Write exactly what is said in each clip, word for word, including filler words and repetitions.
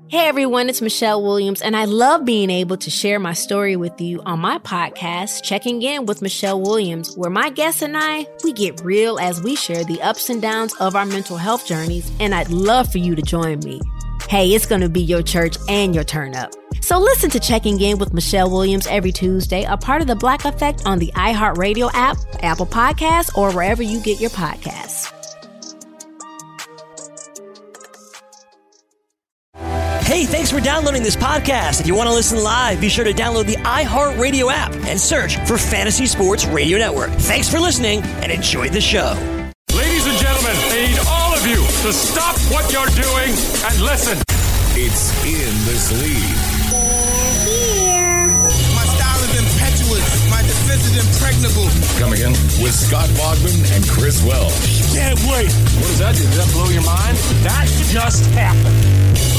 Hey everyone, it's Michelle Williams, and I love being able to share my story with you on my podcast, Checking In with Michelle Williams, where my guests and I, we get real as we share the ups and downs of our mental health journeys, and I'd love for you to join me. Hey, it's going to be your church and your turn up. So listen to Checking In with Michelle Williams every Tuesday, a part of the Black Effect on the iHeartRadio app, Apple Podcasts, or wherever you get your podcasts. Hey, thanks for downloading this podcast. If you want to listen live, be sure to download the iHeartRadio app and search for Fantasy Sports Radio Network. Thanks for listening and enjoy the show. Ladies and gentlemen, I need all of you to stop what you're doing and listen. It's In This League. Here. My style is impetuous. My defense is impregnable. Come again? With Scott Bogman and Chris Welch. Can't wait. What does that do? Did that blow your mind? That just happened.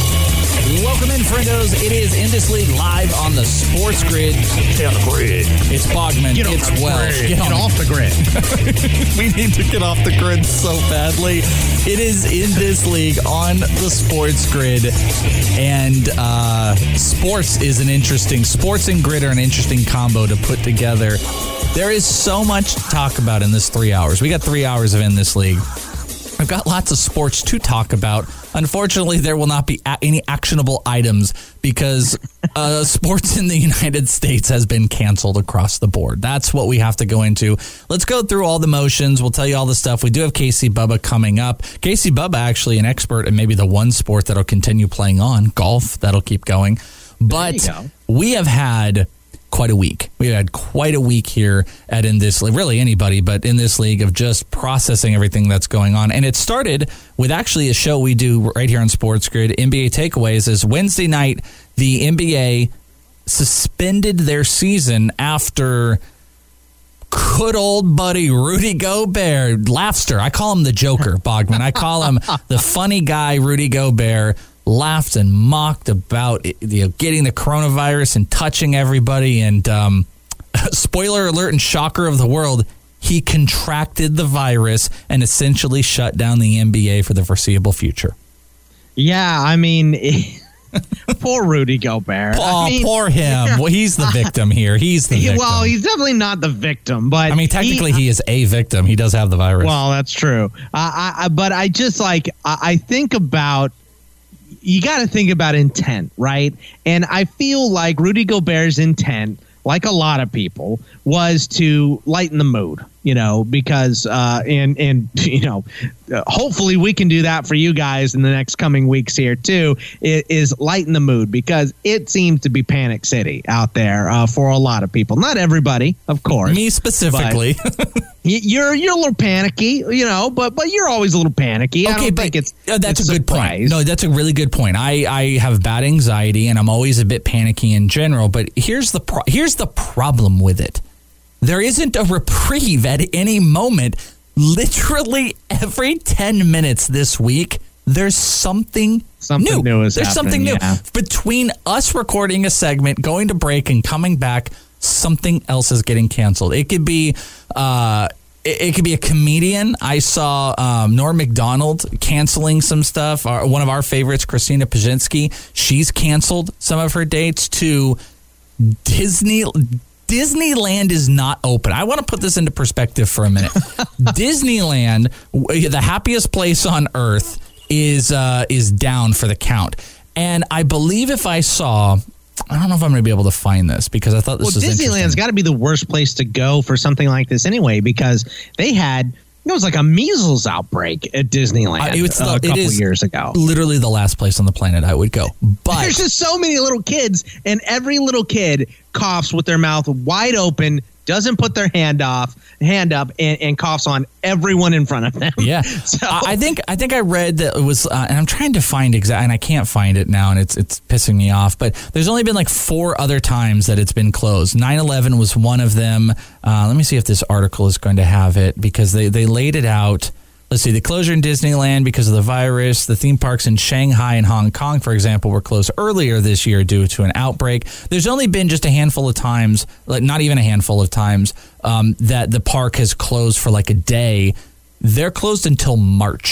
Welcome in, friendos. It is In This League live on the Sports Grid. Get on the grid. It's Bogman. Get it's on Welch. Get, get on. off the grid. We need to get off the grid so badly. It is In This League on the Sports Grid. And uh, sports is an interesting, sports and grid are an interesting combo to put together. There is so much to talk about in this three hours. We got three hours of In This League. I've got lots of sports to talk about. Unfortunately, there will not be a- any actionable items because uh, sports in the United States has been canceled across the board. That's what we have to go into. Let's go through all the motions. We'll tell you all the stuff. We do have Casey Bubba coming up. Casey Bubba, actually an expert in maybe the one sport that'll continue playing on, golf. That'll keep going. But we have had quite a week. We had quite a week here at In This League, really anybody, but in this league of just processing everything that's going on. And it started with actually a show we do right here on Sports Grid, N B A Takeaways, is Wednesday night, the N B A suspended their season after good old buddy Rudy Gobert, Laughster. I call him the Joker, Bogman. I call him the funny guy, Rudy Gobert. Laughed and mocked about you know, getting the coronavirus and touching everybody. And um, spoiler alert and shocker of the world, he contracted the virus and essentially shut down the N B A for the foreseeable future. Yeah, I mean, poor Rudy Gobert. Oh, I mean, poor him. Well, he's the victim here. He's the victim. Well, he's definitely not the victim, but I mean, technically, he, he is a victim. He does have the virus. Well, that's true. Uh, I, I, but I just like I, I think about. You got to think about intent, right? And I feel like Rudy Gobert's intent, like a lot of people, was to lighten the mood, you know, because uh, and and you know, uh, hopefully we can do that for you guys in the next coming weeks here too. Is, is lighten the mood because it seems to be panic city out there uh, for a lot of people. Not everybody, of course. Me specifically. You're you're a little panicky, you know, but but you're always a little panicky. Okay, I don't but think it's uh, that's it's a good surprise. point. No, that's a really good point. I, I have bad anxiety and I'm always a bit panicky in general. But here's the pro- here's the problem with it. There isn't a reprieve at any moment. Literally every ten minutes this week, there's something, something new. new is there's something new yeah. between us recording a segment, going to break, and coming back. Something else is getting canceled. It could be. Uh, It, it could be a comedian. I saw um, Norm Macdonald canceling some stuff. Our, one of our favorites, Christina Pajitsky, she's canceled some of her dates to Disney. Disneyland is not open. I want to put this into perspective for a minute. Disneyland, the happiest place on earth, is uh, is down for the count. And I believe if I saw... I don't know if I'm going to be able to find this because I thought this well, was Disneyland's got to be the worst place to go for something like this anyway, because they had it was like a measles outbreak at Disneyland uh, it was the, a couple it is years ago. Literally the last place on the planet I would go. But there's just so many little kids, and every little kid coughs with their mouth wide open, doesn't put their hand off, hand up, and, and coughs on everyone in front of them. Yeah, so. I think I think I read that it was, uh, and I'm trying to find exact, and I can't find it now, and it's it's pissing me off. But there's only been like four other times that it's been closed. nine eleven was one of them. Uh, let me see if this article is going to have it because they they laid it out. Let's see, the closure in Disneyland because of the virus. The theme parks in Shanghai and Hong Kong, for example, were closed earlier this year due to an outbreak. There's only been just a handful of times, like not even a handful of times, um, that the park has closed for like a day. They're closed until March.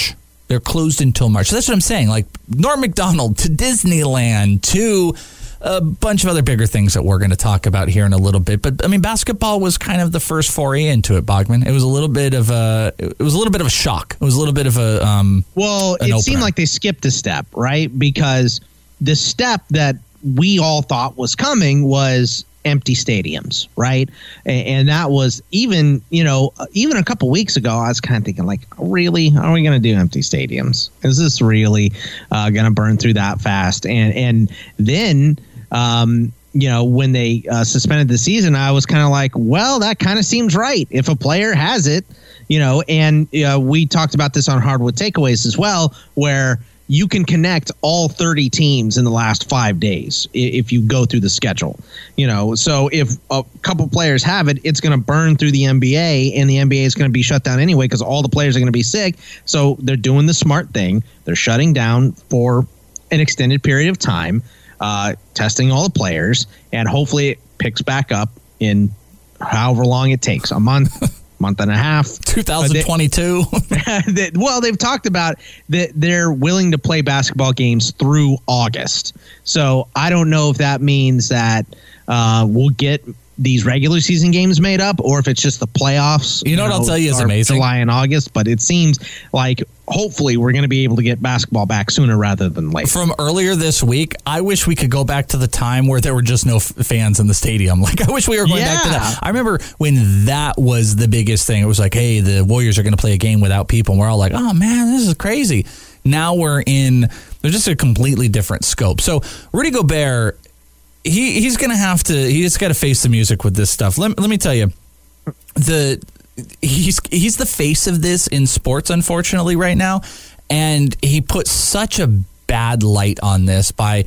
They're closed until March. So that's what I'm saying. Like Norm Macdonald to Disneyland to a bunch of other bigger things that we're going to talk about here in a little bit. But I mean, basketball was kind of the first foray into it, Bogman. It was a little bit of a, it was a little bit of a shock. It was a little bit of a, um, well, it opener. seemed like they skipped a step, right? Because the step that we all thought was coming was empty stadiums, right? And, and that was even, you know, even a couple weeks ago, I was kind of thinking like, really, are we going to do empty stadiums? Is this really uh, going to burn through that fast? And, and then, um, you know, when they uh, suspended the season, I was kind of like, well, that kind of seems right. If a player has it, you know, and uh, we talked about this on Hardwood Takeaways as well, where you can connect all thirty teams in the last five days if you go through the schedule. You know, so if a couple players have it, it's going to burn through the N B A, and the N B A is going to be shut down anyway because all the players are going to be sick. So they're doing the smart thing. They're shutting down for an extended period of time, uh, testing all the players, and hopefully it picks back up in however long it takes, a month. Month and a half. twenty twenty-two. They, well, they've talked about that they're willing to play basketball games through August. So I don't know if that means that uh, we'll get these regular season games made up, or if it's just the playoffs. You know, you know what I'll tell you is amazing? July and August, but it seems like hopefully we're going to be able to get basketball back sooner rather than later. From earlier this week, I wish we could go back to the time where there were just no f- fans in the stadium. Like, I wish we were going yeah. back to that. I remember when that was the biggest thing. It was like, hey, the Warriors are going to play a game without people. And we're all like, oh, man, this is crazy. Now we're in, there's just a completely different scope. So Rudy Gobert, he he's going to have to, he's got to face the music with this stuff. Let, let me tell you, the he's he's the face of this in sports, unfortunately, right now. And he put such a bad light on this by,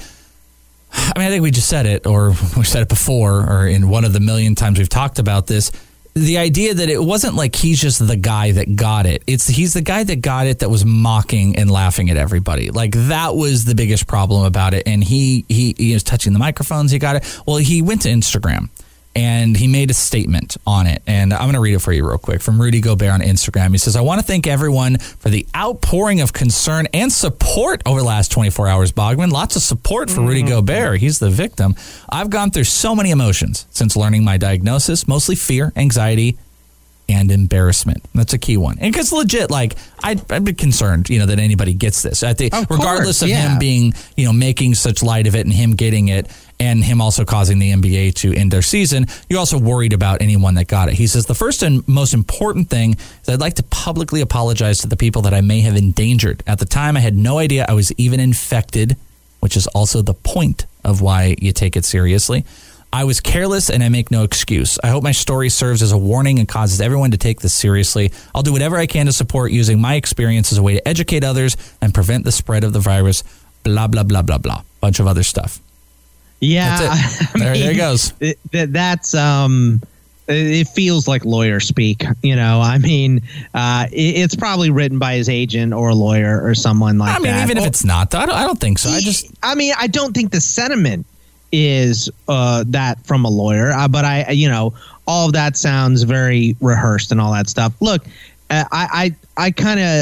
I mean, I think we just said it, or we said it before, or in one of the million times we've talked about this. The idea that it wasn't like he's just the guy that got it. It's he's the guy that got it that was mocking and laughing at everybody. Like, that was the biggest problem about it. And he, he, he was touching the microphones. He got it. Well, he went to Instagram and he made a statement on it. And I'm going to read it for you real quick from Rudy Gobert on Instagram. He says, I want to thank everyone for the outpouring of concern and support over the last twenty-four hours, Bogman. Lots of support for Rudy Gobert. He's the victim. I've gone through so many emotions since learning my diagnosis, mostly fear, anxiety, and embarrassment. That's a key one. And because legit, like, I'd, I'd be concerned, you know, that anybody gets this. I think, of regardless course, of yeah. him being, you know, making such light of it and him getting it, and him also causing the N B A to end their season, you're also worried about anyone that got it. He says, the first and most important thing is I'd like to publicly apologize to the people that I may have endangered. At the time, I had no idea I was even infected, which is also the point of why you take it seriously. I was careless and I make no excuse. I hope my story serves as a warning and causes everyone to take this seriously. I'll do whatever I can to support using my experience as a way to educate others and prevent the spread of the virus. Blah, blah, blah, blah, blah. Bunch of other stuff. Yeah. That's it. There, mean, there it goes. It, that, that's, um, it feels like lawyer speak, you know. I mean, uh, it, it's probably written by his agent or a lawyer or someone like that. I mean, that. even well, if it's not, I don't, I don't think so. I just, I mean, I don't think the sentiment is uh, that from a lawyer, uh, but I, you know, all of that sounds very rehearsed and all that stuff. Look, uh, I, I, I kind of,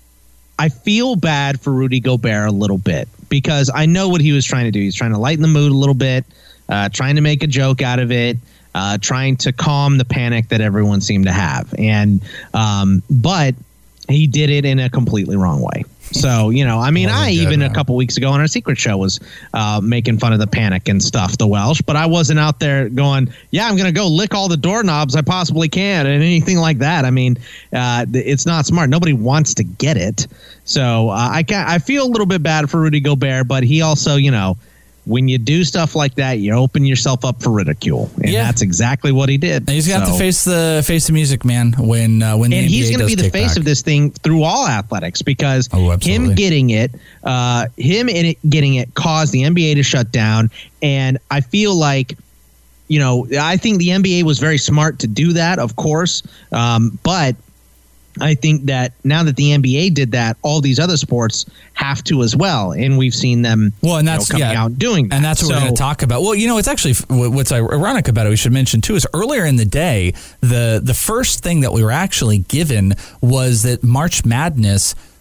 I feel bad for Rudy Gobert a little bit because I know what he was trying to do. He's trying to lighten the mood a little bit, uh, trying to make a joke out of it, uh, trying to calm the panic that everyone seemed to have. And, um, but he did it in a completely wrong way. So, you know, I mean, I even a couple weeks ago on our secret show was uh, making fun of the panic and stuff, the Welsh, but I wasn't out there going, yeah, I'm going to go lick all the doorknobs I possibly can and anything like that. I mean, uh, it's not smart. Nobody wants to get it. So uh, I can, I feel a little bit bad for Rudy Gobert, but he also, you know, when you do stuff like that, you open yourself up for ridicule, and yeah. that's exactly what he did. And he's gonna so. have to face the face the music, man. When uh, when the and N B A he's going to be the face back. of this thing through all athletics because oh, him getting it, uh, him in it getting it caused the N B A to shut down. And I feel like, you know, I think the N B A was very smart to do that, of course, um, but. I think that now that the N B A did that, all these other sports have to as well, and we've seen them. Well, and that's you know, coming yeah, out doing that. And that's what so, we're going to talk about. Well, you know, it's actually what's ironic about it. We should mention too is earlier in the day, the the first thing that we were actually given was that March Madness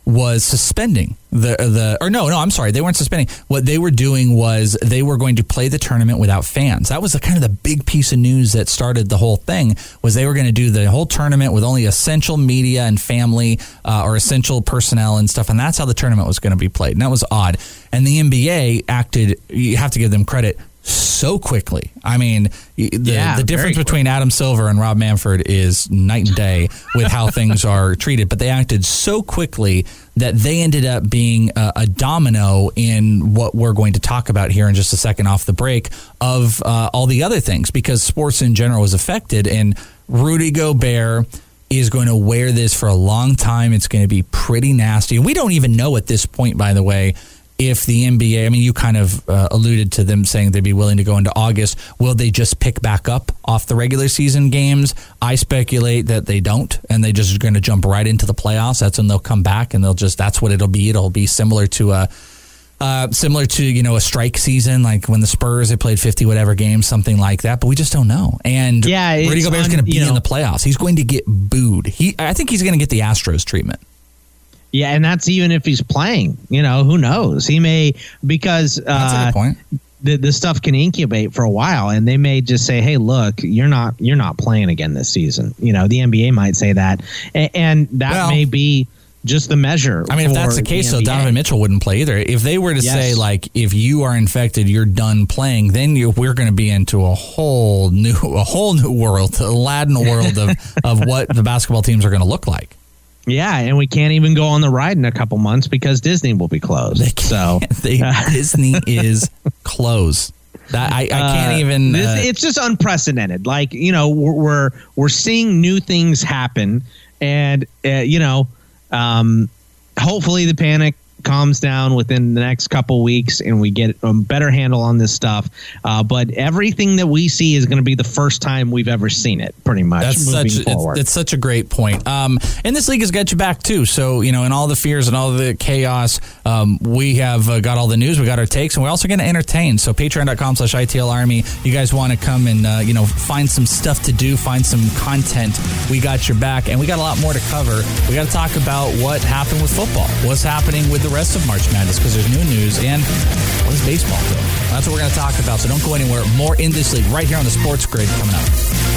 was suspending the the or no no I'm sorry they weren't suspending. What they were doing was they were going to play the tournament without fans. That was the kind of the big piece of news that started the whole thing. Was they were going to do the whole tournament with only essential media and family uh, or essential personnel and stuff, and that's how the tournament was going to be played. And that was odd. And the N B A acted. You have to give them credit. So quickly. I mean, the, yeah, the difference between Adam Silver and Rob Manfred is night and day with how things are treated. But they acted so quickly that they ended up being a, a domino in what we're going to talk about here in just a second off the break of uh, all the other things, because sports in general was affected. And Rudy Gobert is going to wear this for a long time. It's going to be pretty nasty. And we don't even know at this point, by the way, if the N B A, I mean, you kind of uh, alluded to them saying they'd be willing to go into August. Will they just pick back up off the regular season games? I speculate that they don't, and they just are going to jump right into the playoffs. That's when they'll come back, and they'll just, that's what it'll be. It'll be similar to a, uh, similar to, you know, a strike season, like when the Spurs, they played fifty whatever games, something like that, but we just don't know. And yeah, Rudy Gobert's going to be you know, in the playoffs. He's going to get booed. He, I think he's going to get the Astros treatment. Yeah, and that's even if he's playing. You know, who knows? He may, because uh, that's a good point. The, the stuff can incubate for a while, and they may just say, "Hey, look, you're not you're not playing again this season." You know, the N B A might say that, and, and that well, may be just the measure. I mean, if that's the case, the so Donovan Mitchell wouldn't play either. If they were to yes. say, like, if you are infected, you're done playing, then you, we're going to be into a whole new a whole new world, Aladdin world of of what the basketball teams are going to look like. Yeah, and we can't even go on the ride in a couple months because Disney will be closed. They so they, Disney is closed. That I, I can't uh, even. This, uh, it's just unprecedented. Like, you know, we're we're, we're seeing new things happen, and uh, you know, um, hopefully the panic calms down within the next couple weeks and we get a better handle on this stuff. Uh, but everything that we see is going to be the first time we've ever seen it, pretty much. That's moving such forward. It's, it's such a great point. Um, and this league has got you back too. So, you know, in all the fears and all the chaos, um, we have uh, got all the news, we got our takes, and we're also going to entertain. So patreon.com slash ITL Army. You guys want to come and, uh, you know, find some stuff to do, find some content. We got your back, and we got a lot more to cover. We got to talk about what happened with football, what's happening with the rest of March Madness, because there's new news, and what is baseball doing? That's what we're going to talk about. So don't go anywhere. More in this league right here on the Sports Grid coming up.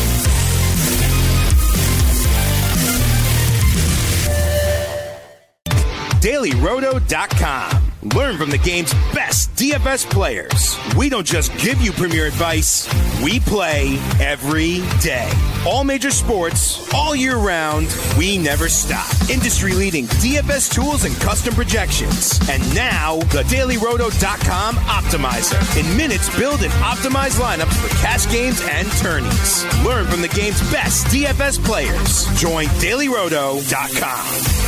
Daily Roto dot com. Learn from the game's best D F S players. We don't just give you premier advice, we play every day. All major sports, all year round, we never stop. Industry-leading D F S tools and custom projections. And now, the Daily Roto dot com Optimizer. In minutes, build and optimize lineups for cash games and tourneys. Learn from the game's best D F S players. Join Daily Roto dot com.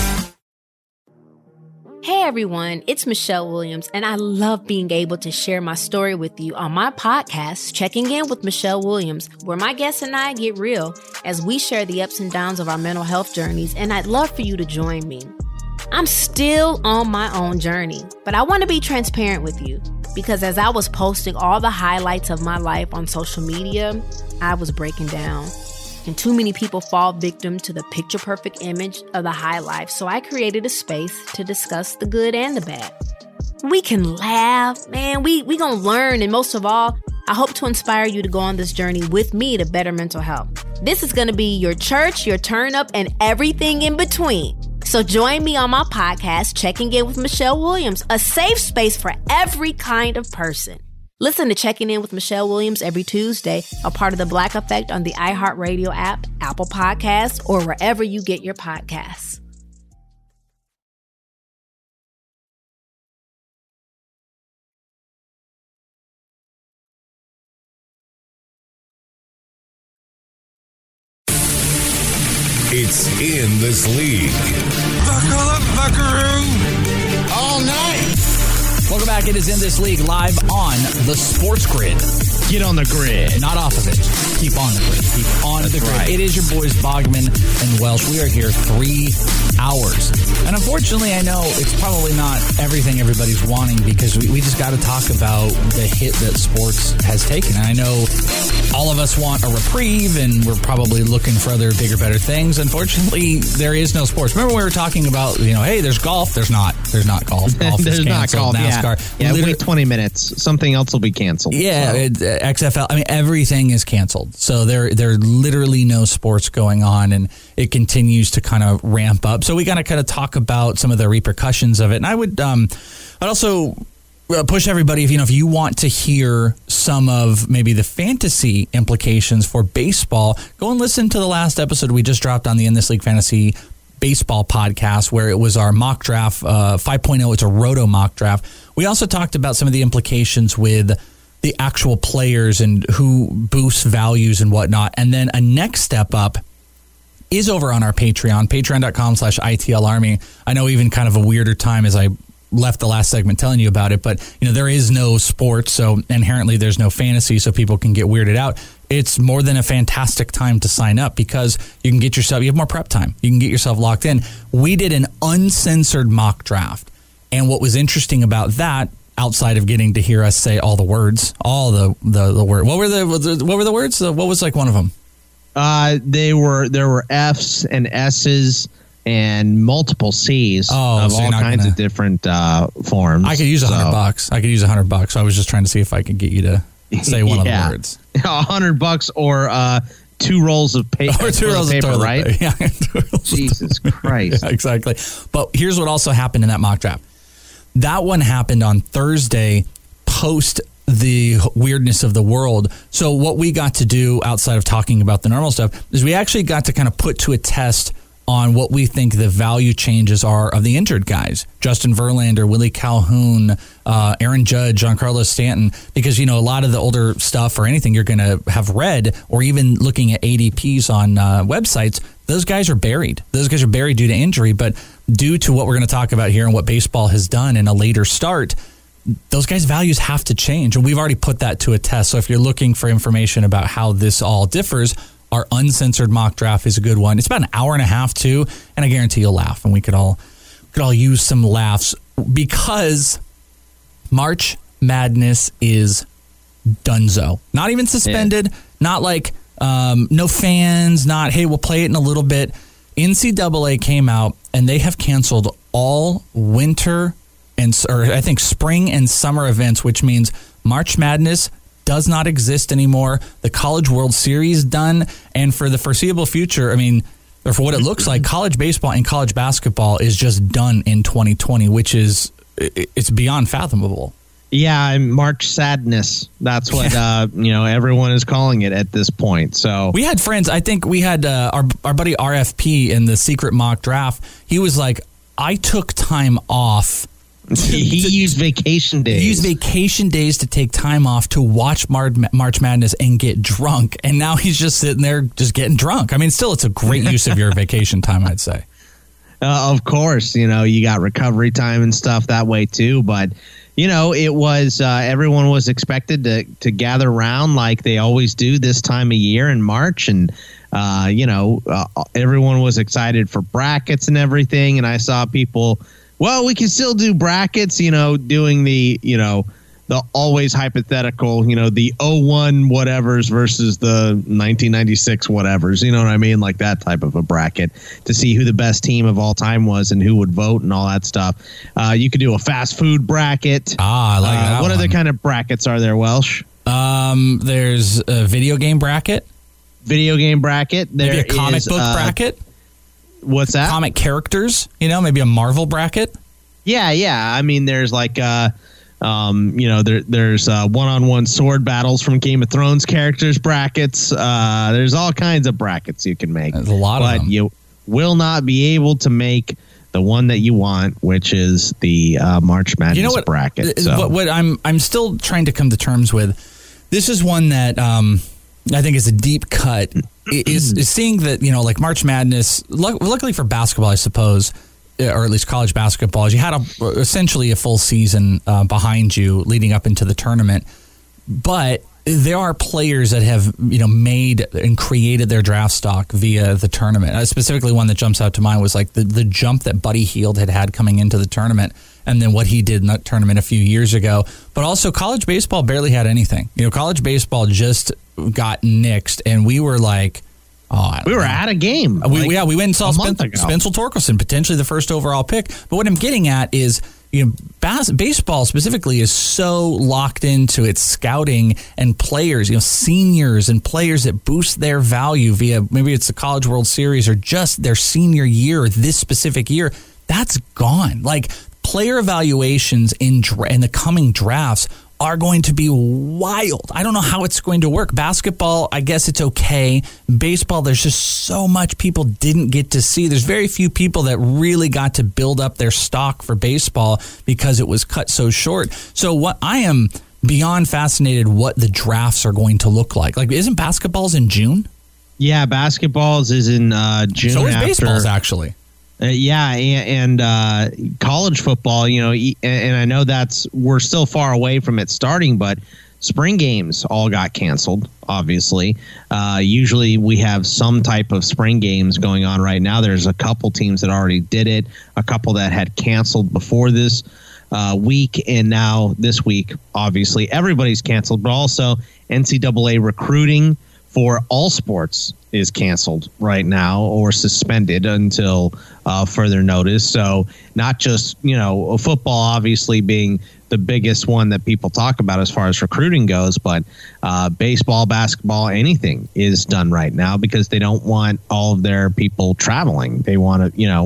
Hey everyone, it's Michelle Williams, and I love being able to share my story with you on my podcast, Checking In with Michelle Williams, where my guests and I get real as we share the ups and downs of our mental health journeys, and I'd love for you to join me. I'm still on my own journey, but I want to be transparent with you because as I was posting all the highlights of my life on social media, I was breaking down. And too many people fall victim to the picture-perfect image of the high life, so I created a space to discuss the good and the bad. We can laugh, man, we we gonna learn, and most of all, I hope to inspire you to go on this journey with me to better mental health. This is gonna be your church, your turn-up, and everything in between. So join me on my podcast, Checking In with Michelle Williams, a safe space for every kind of person. Listen to Checking In with Michelle Williams every Tuesday, a part of the Black Effect on the iHeartRadio app, Apple Podcasts, or wherever you get your podcasts. It's In This League. Buckle up, buckaroo. All night. Welcome back. It is In This League live on the Sports Grid. Get on the grid. Not off of it. Keep on the grid. Keep on the grid. Right. It is your boys Bogman and Welsh. We are here three hours. And unfortunately, I know it's probably not everything everybody's wanting because we, we just got to talk about the hit that sports has taken. And I know all of us want a reprieve and we're probably looking for other bigger, better things. Unfortunately, there is no sports. Remember we were talking about, you know, hey, there's golf. There's not. There's not golf. Golf there's is canceled. Not golf. NASCAR. Yeah, yeah wait twenty minutes. Something else will be canceled. Yeah, so. it, uh, X F L. I mean, everything is canceled. So there, there are literally no sports going on, and it continues to kind of ramp up. So we got to kind of talk about some of the repercussions of it. And I would, um, I'd also push everybody, if you know, if you want to hear some of maybe the fantasy implications for baseball, go and listen to the last episode we just dropped on the In This League Fantasy Baseball podcast, where it was our mock draft uh, five point oh. It's a roto mock draft. We also talked about some of the implications with the actual players and who boosts values and whatnot. And then a next step up is over on our Patreon, patreon.com slash ITL Army. I know even kind of a weirder time as I left the last segment telling you about it, but you know, there is no sports, so inherently there's no fantasy, so people can get weirded out. It's more than a fantastic time to sign up because you can get yourself, you have more prep time. You can get yourself locked in. We did an uncensored mock draft. And what was interesting about that, outside of getting to hear us say all the words, all the, the, the words, what were the, what were the words? What was like one of them? Uh, they were, there were F's and S's and multiple C's oh, of so all kinds gonna, of different uh, forms. I could use a hundred so. bucks. I could use a hundred bucks. So I was just trying to see if I could get you to say one yeah. of the words. A hundred bucks or uh, two rolls of paper. Or two rolls of paper, right? Paper. Yeah. Jesus Christ. Yeah, exactly. But here's what also happened in that mock draft. That one happened on Thursday post the weirdness of the world. So what we got to do outside of talking about the normal stuff is we actually got to kind of put to a test on what we think the value changes are of the injured guys. Justin Verlander, Willie Calhoun, uh, Aaron Judge, Giancarlo Stanton, because, you know, a lot of the older stuff or anything you're going to have read or even looking at A D Ps on uh, websites, those guys are buried. Those guys are buried due to injury. But due to what we're going to talk about here and what baseball has done in a later start, those guys' values have to change. And we've already put that to a test. So if you're looking for information about how this all differs, our uncensored mock draft is a good one. It's about an hour and a half too, and I guarantee you'll laugh, and we could all could all use some laughs because March Madness is donezo. Not even suspended. Yeah. Not like um, no fans. Not hey, we'll play it in a little bit. N C double A came out and they have canceled all winter and or I think spring and summer events, which means March Madness does not exist anymore. The College World Series done. And for the foreseeable future, I mean, or for what it looks like, college baseball and college basketball is just done in twenty twenty, which is, it's beyond fathomable. Yeah, March Sadness. That's what, uh, you know, everyone is calling it at this point. So we had friends, I think we had uh, our, our buddy R F P in the secret mock draft. He was like, I took time off. He, he used vacation days. He used vacation days to take time off to watch Mar- March Madness and get drunk. And now he's just sitting there just getting drunk. I mean, still, it's a great use of your vacation time, I'd say. Uh, of course, you know, you got recovery time and stuff that way, too. But, you know, it was uh, everyone was expected to, to gather around like they always do this time of year in March. And, uh, you know, uh, everyone was excited for brackets and everything. And I saw people... Well, we can still do brackets, you know, doing the, you know, the always hypothetical, you know, the oh one whatevers versus the nineteen ninety-six whatevers, you know what I mean? Like that type of a bracket to see who the best team of all time was and who would vote and all that stuff. Uh, you could do a fast food bracket. Ah, I like uh, that What one. other kind of brackets are there, Welsh? Um, there's a video game bracket. Video game bracket. There Maybe a comic is, book uh, bracket. What's that? Comic characters, you know, maybe a Marvel bracket. Yeah, yeah. I mean, there's like, uh, um, you know, there, there's uh, one-on-one sword battles from Game of Thrones characters brackets. Uh, there's all kinds of brackets you can make. There's a lot but of them. You will not be able to make the one that you want, which is the uh, March Madness you know what, bracket. So. What, what I'm I'm still trying to come to terms with. This is one that um, I think is a deep cut. is, is seeing that, you know, like March Madness, luckily for basketball, I suppose, or at least college basketball, is you had a, essentially a full season uh, behind you leading up into the tournament. But there are players that have, you know, made and created their draft stock via the tournament. Uh, specifically, one that jumps out to mind was like the, the jump that Buddy Hield had had coming into the tournament, and then what he did in that tournament a few years ago. But also, college baseball barely had anything. You know, college baseball just got nixed, and we were like, oh, we were at a game. We, like yeah, we went and saw Spen- ago. Spencer Torkelson, potentially the first overall pick. But what I'm getting at is, you know, bas- baseball specifically is so locked into its scouting and players, you know, seniors and players that boost their value via maybe it's the College World Series or just their senior year, this specific year. That's gone. Like, player evaluations in dra- in the coming drafts are going to be wild. I don't know how it's going to work. Basketball, I guess it's okay. Baseball, there's just so much people didn't get to see. There's very few people that really got to build up their stock for baseball because it was cut so short. So what I am beyond fascinated what the drafts are going to look like. Like, isn't basketball's in June? Yeah, basketball's is in uh, June. So is after. baseball's actually. Uh, yeah, and, and uh, college football, you know, and, and I know that's we're still far away from it starting, but spring games all got canceled, obviously. Uh, usually we have some type of spring games going on right now. There's a couple teams that already did it, a couple that had canceled before this uh, week, and now this week, obviously, everybody's canceled, but also N C double A recruiting for all sports is canceled right now or suspended until uh, further notice. So not just, you know, football obviously being the biggest one that people talk about as far as recruiting goes, but uh, baseball, basketball, anything is done right now because they don't want all of their people traveling. They want to, you know,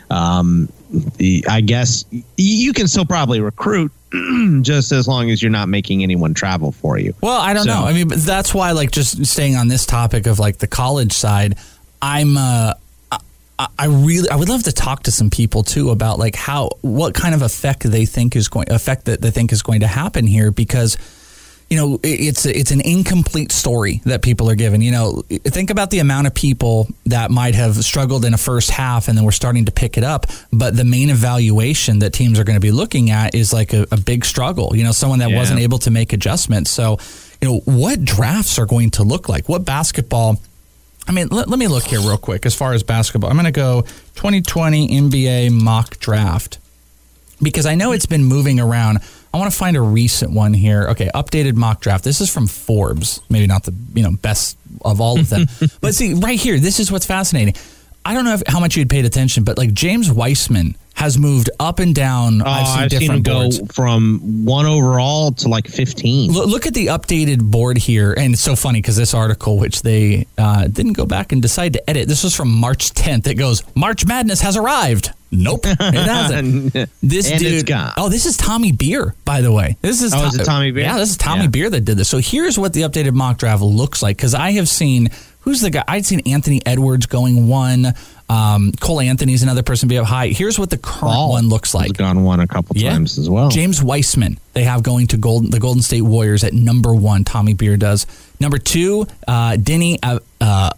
um, the, I guess you can still probably recruit just as long as you're not making anyone travel for you. Well, I don't so, know. I mean, but that's why, like, just staying on this topic of like the college side, I'm, uh, I, I really, I would love to talk to some people too about like how, what kind of effect they think is going, effect that they think is going to happen here, because, you know, it's it's an incomplete story that people are given. You know, think about the amount of people that might have struggled in a first half and then we're starting to pick it up. But the main evaluation that teams are going to be looking at is like a, a big struggle. You know, someone that yeah. wasn't able to make adjustments. So, you know, what drafts are going to look like? What basketball? I mean, let, let me look here real quick as far as basketball. I'm going to go twenty twenty N B A mock draft because I know it's been moving around. I want to find a recent one here. Okay, updated mock draft. This is from Forbes. Maybe not the you know best of all of them. But see, right here, this is what's fascinating. I don't know if, how much you'd paid attention, but like James Weissman has moved up and down. Oh, I've seen I've different seen him boards. go from one overall to like fifteen. Look, look at the updated board here. And it's so funny because this article, which they uh, didn't go back and decide to edit, this was from March tenth. It goes, March Madness has arrived. Nope, it hasn't. This and dude. It's gone. Oh, this is Tommy Beer, by the way. This is oh, is it Tommy Beer? Yeah, this is Tommy yeah. Beer that did this. So here's what the updated mock draft looks like. Because I have seen, who's the guy? I'd seen Anthony Edwards going one. Um, Cole Anthony's another person be up high. Here's what the current Ball one looks like. He's gone one a couple yeah. times as well. James Weissman, they have going to Golden, the Golden State Warriors at number one. Tommy Beer does. Number two, uh, Denny uh, uh,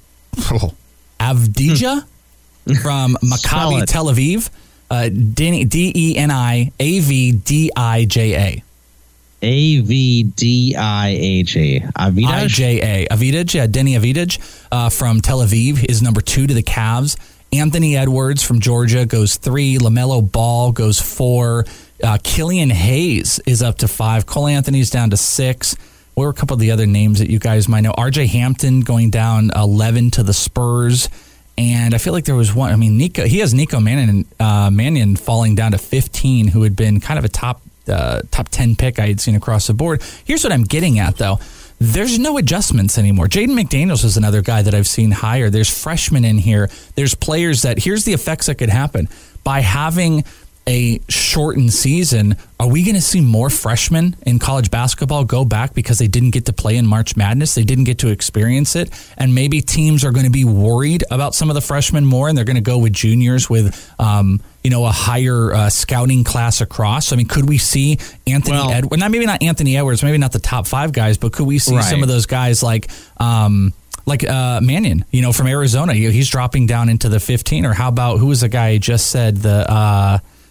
Avdija from Maccabi Tel Aviv. Uh, Denny, D E N I A V D I J A. A V D I H A. Avidaj? I J A. Avidaj, yeah, Denny Avidaj uh, from Tel Aviv is number two to the Cavs. Anthony Edwards from Georgia goes three. LaMelo Ball goes four. Uh, Killian Hayes is up to five. Cole Anthony's down to six. What were a couple of the other names that you guys might know? R J Hampton going down eleven to the Spurs. And I feel like there was one, I mean, Nico, he has Nico Mannion, uh, Mannion falling down to fifteen, who had been kind of a top uh, top ten pick I had seen across the board. Here's what I'm getting at, though. There's no adjustments anymore. Jaden McDaniels is another guy that I've seen higher. There's freshmen in here. There's players that, here's the effects that could happen. By having a shortened season, are we going to see more freshmen in college basketball go back because they didn't get to play in March Madness? They didn't get to experience it. And maybe teams are going to be worried about some of the freshmen more, and they're going to go with juniors with, um, you know, a higher uh, scouting class across. I mean, could we see Anthony well, Edwards? Not maybe not Anthony Edwards, maybe not the top five guys, but could we see right. some of those guys like, um, like uh, Mannion, you know, from Arizona? He's dropping down into the fifteen. Or how about, who was the guy I just said, the, uh,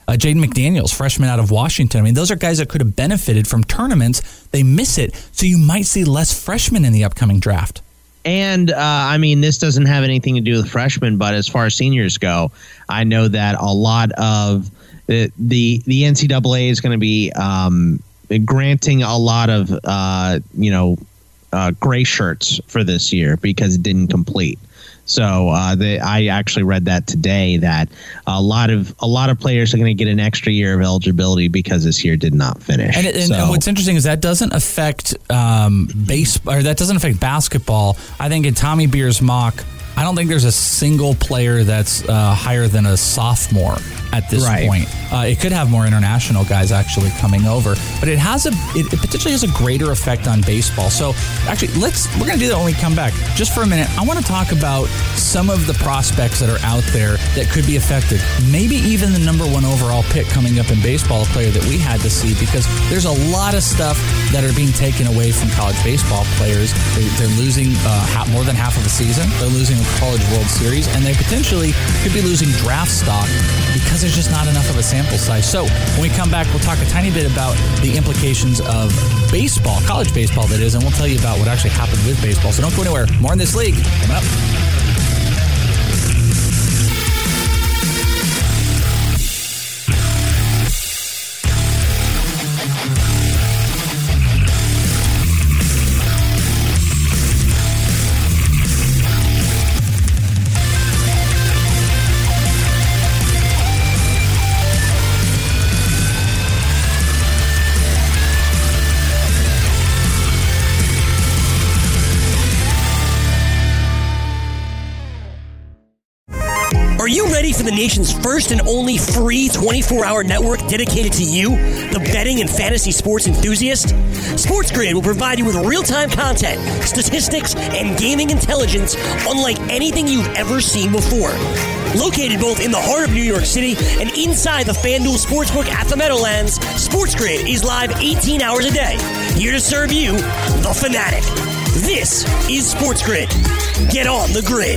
Uh, Jaden McDaniels, freshman out of Washington. I mean, those are guys that could have benefited from tournaments. They miss it, so you might see less freshmen in the upcoming draft. And, uh, I mean, this doesn't have anything to do with freshmen, but as far as seniors go, I know that a lot of the the, the N C double A is going to be um, granting a lot of, uh, you know, uh, gray shirts for this year because it didn't complete. So uh, the, I actually read that today that a lot of a lot of players are going to get an extra year of eligibility because this year did not finish. And, and, so. and what's interesting is that doesn't affect um, base or that doesn't affect basketball. I think in Tommy Beer's mock, I don't think there's a single player that's uh, higher than a sophomore at this right. point. Uh, it could have more international guys actually coming over, but it has a it, it potentially has a greater effect on baseball. So actually, let's we're going to do that when we come back. Just for a minute, I want to talk about some of the prospects that are out there that could be affected. Maybe even the number one overall pick coming up in baseball, a player that we had to see, because there's a lot of stuff that are being taken away from college baseball players. They, they're losing uh, half, more than half of a season. They're losing a College World Series, and they potentially could be losing draft stock because there's just not enough of a sample size. So when we come back, we'll talk a tiny bit about the implications of baseball, college baseball that is, and we'll tell you about what actually happened with baseball. So don't go anywhere. More in this league coming up. Are you ready for the nation's first and only free twenty-four hour network dedicated to you, the betting and fantasy sports enthusiast? SportsGrid will provide you with real-time content, statistics, and gaming intelligence unlike anything you've ever seen before. Located both in the heart of New York City and inside the FanDuel Sportsbook at the Meadowlands, SportsGrid is live eighteen hours a day, here to serve you, the fanatic. This is SportsGrid. Get on the grid.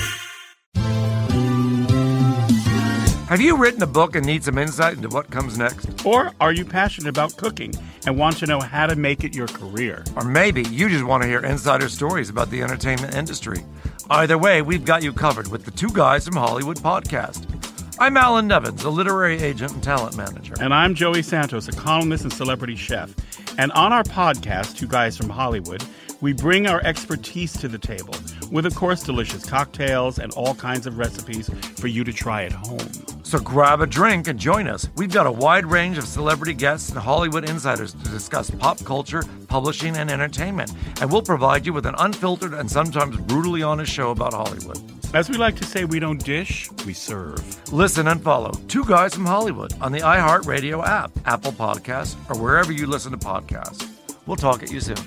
Have you written a book and need some insight into what comes next? Or are you passionate about cooking and want to know how to make it your career? Or maybe you just want to hear insider stories about the entertainment industry. Either way, we've got you covered with the Two Guys from Hollywood podcast. I'm Alan Nevins, a literary agent and talent manager. And I'm Joey Santos, a columnist and celebrity chef. And on our podcast, Two Guys from Hollywood, we bring our expertise to the table with, of course, delicious cocktails and all kinds of recipes for you to try at home. So grab a drink and join us. We've got a wide range of celebrity guests and Hollywood insiders to discuss pop culture, publishing, and entertainment. And we'll provide you with an unfiltered and sometimes brutally honest show about Hollywood. As we like to say, we don't dish, we serve. Listen and follow Two Guys from Hollywood on the iHeartRadio app, Apple Podcasts, or wherever you listen to podcasts. We'll talk at you soon.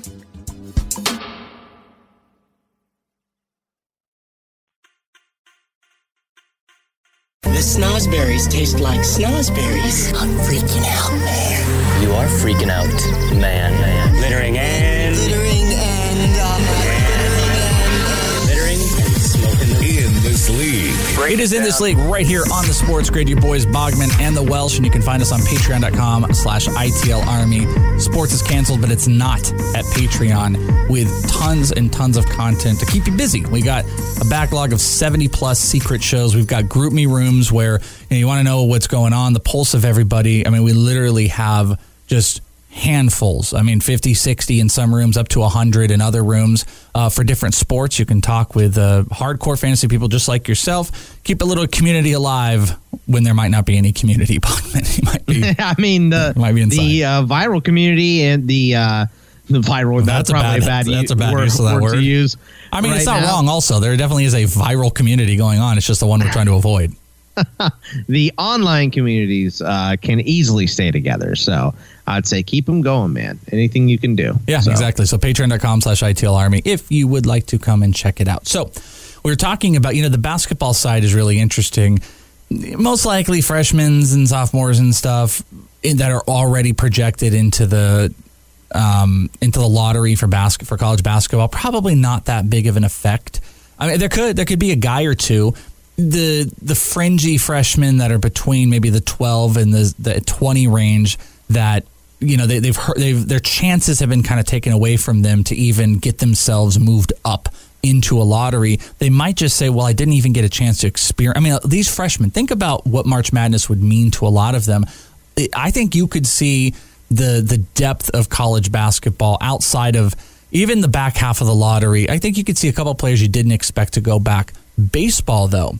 The snozberries taste like snozberries. I'm freaking out, man. You are freaking out, man. man. Littering and... Littering and... Uh, and littering and smoking the... In this league. It is In This League right here on the Sports Grid. Your boys Bogman and the Welsh, and you can find us on patreon.com slash ITL Army. Sports is canceled, but it's not at Patreon, with tons and tons of content to keep you busy. We got a backlog of seventy plus secret shows. We've got Group Me rooms where, you know, you want to know what's going on, the pulse of everybody. I mean, we literally have just handfuls. I mean, fifty, sixty in some rooms, up to one hundred in other rooms uh, for different sports. You can talk with uh, hardcore fantasy people just like yourself. Keep a little community alive when there might not be any community. It might be. I mean, the might be the uh, viral community and the uh, the viral. That's, that's probably a bad. That's a bad word, use of that word to use. I mean, right it's not now. wrong. Also, there definitely is a viral community going on. It's just the one we're trying to avoid. The online communities uh, can easily stay together. So I'd say keep them going, man. Anything you can do. Yeah, so. exactly. So patreon.com slash ITL Army if you would like to come and check it out. So we were talking about, you know, the basketball side is really interesting. Most likely freshmen and sophomores and stuff that are already projected into the um, into the lottery for basket for college basketball. Probably not that big of an effect. I mean, there could there could be a guy or two. the the fringy freshmen that are between maybe the twelve and the the twenty range that, you know, they, they've heard, they've their chances have been kind of taken away from them to even get themselves moved up into a lottery. They might just say, well, I didn't even get a chance to experience. I mean, these freshmen, think about what March Madness would mean to a lot of them. I think you could see the the depth of college basketball outside of even the back half of the lottery. I think you could see a couple of players you didn't expect to go back. Baseball, though,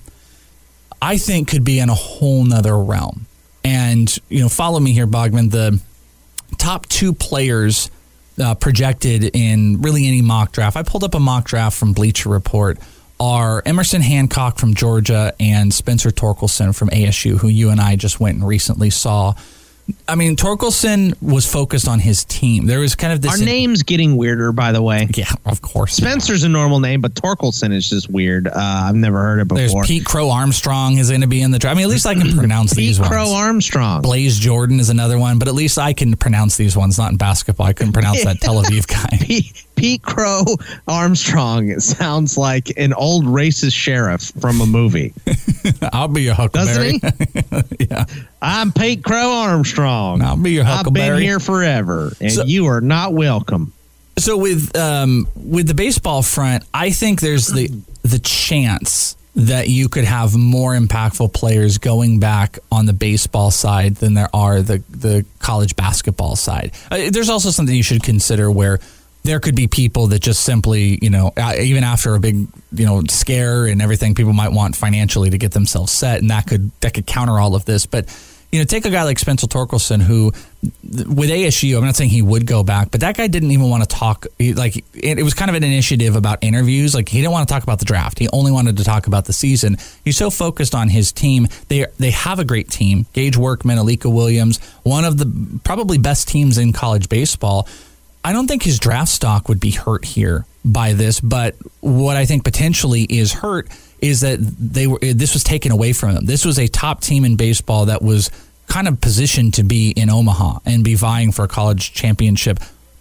I think could be in a whole nother realm. And, you know, follow me here, Bogman. The top two players uh, projected in really any mock draft, I pulled up a mock draft from Bleacher Report, are Emerson Hancock from Georgia and Spencer Torkelson from A S U, who you and I just went and recently saw. I mean, Torkelson was focused on his team. There was kind of this... Our in- name's getting weirder, by the way. Yeah, of course. Spencer's a normal name, but Torkelson is just weird. Uh, I've never heard it before. There's Pete Crow Armstrong is going to be in the draft. I mean, at least I can pronounce these ones. Pete Crow Armstrong. Blaze Jordan is another one, but at least I can pronounce these ones, not in basketball. I couldn't pronounce that Tel Aviv guy. Pete, Pete Crow Armstrong. It sounds like an old racist sheriff from a movie. I'll be your Huckleberry. Doesn't he? Yeah. I'm Pete Crow Armstrong. I'll be your Huckleberry. I've been here forever, and so, you are not welcome. So with um, with the baseball front, I think there's the the chance that you could have more impactful players going back on the baseball side than there are the, the college basketball side. Uh, there's also something you should consider where there could be people that just simply, you know, even after a big, you know, scare and everything, people might want financially to get themselves set, and that could that could counter all of this. But, you know, take a guy like Spencer Torkelson, who with A S U, I'm not saying he would go back, but that guy didn't even want to talk. He, like, it, it was kind of an initiative about interviews. Like, he didn't want to talk about the draft. He only wanted to talk about the season. He's so focused on his team. They they have a great team. Gage Workman, Alika Williams, one of the probably best teams in college baseball. I don't think his draft stock would be hurt here by this, but what I think potentially is hurt is that they were this was taken away from them. This was a top team in baseball that was kind of positioned to be in Omaha and be vying for a college championship.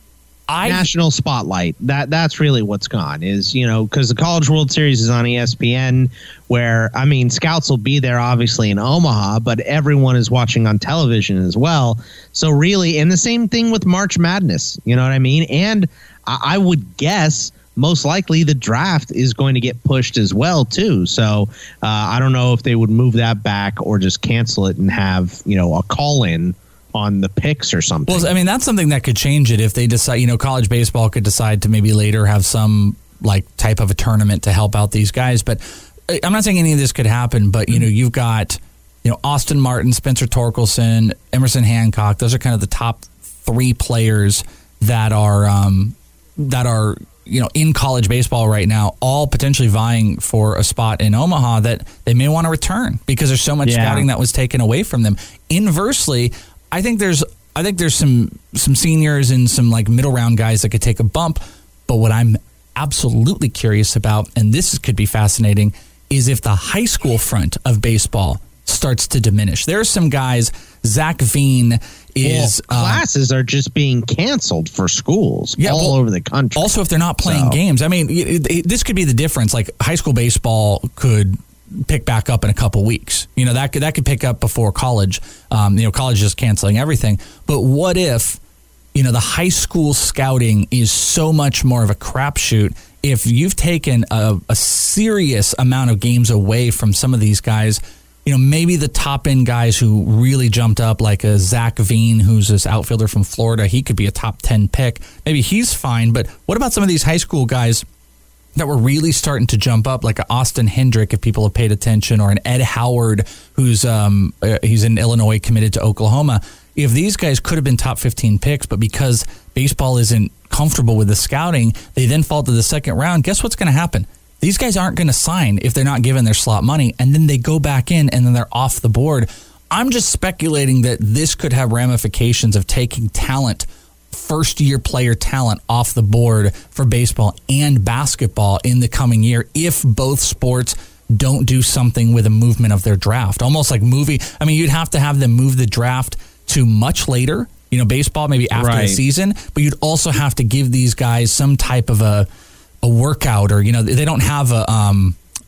I, National spotlight. That that's really what's gone is, you know, because the College World Series is on E S P N, where, I mean, scouts will be there obviously in Omaha, but everyone is watching on television as well. So really, and the same thing with March Madness, you know what I mean? And I, I would guess most likely the draft is going to get pushed as well too. So uh, I don't know if they would move that back or just cancel it and have, you know, a call in on the picks or something. Well, I mean, that's something that could change it if they decide, you know, college baseball could decide to maybe later have some like type of a tournament to help out these guys. But I'm not saying any of this could happen, but, you know, you've got, you know, Austin Martin, Spencer Torkelson, Emerson Hancock. Those are kind of the top three players that are, um, that are, you know, in college baseball right now, all potentially vying for a spot in Omaha that they may want to return because there's so much yeah. scouting that was taken away from them. Inversely, I think there's I think there's some some seniors and some like middle round guys that could take a bump. But what I'm absolutely curious about, and this could be fascinating, is if the high school front of baseball starts to diminish. There are some guys, Zach Veen is... Well, classes um, are just being canceled for schools yeah, all well, over the country. Also, if they're not playing so. games. I mean, it, it, this could be the difference. Like, high school baseball could pick back up in a couple weeks. You know, that could, that could pick up before college. Um, you know, college is canceling everything. But what if, you know, the high school scouting is so much more of a crapshoot? If you've taken a, a serious amount of games away from some of these guys, you know, maybe the top end guys who really jumped up, like a Zach Veen, who's this outfielder from Florida, he could be a top ten pick. Maybe he's fine. But what about some of these high school guys that were really starting to jump up, like Austin Hendrick, if people have paid attention, or an Ed Howard, who's um uh, he's in Illinois, committed to Oklahoma. If these guys could have been top fifteen picks, but because baseball isn't comfortable with the scouting, they then fall to the second round, guess what's going to happen? These guys aren't going to sign if they're not given their slot money, and then they go back in, and then they're off the board. I'm just speculating that this could have ramifications of taking talent, first-year player talent, off the board for baseball and basketball in the coming year if both sports don't do something with a movement of their draft. Almost like movie. I mean, you'd have to have them move the draft to much later, you know, baseball maybe after right. the season, but you'd also have to give these guys some type of a a workout, or, you know, they don't have a um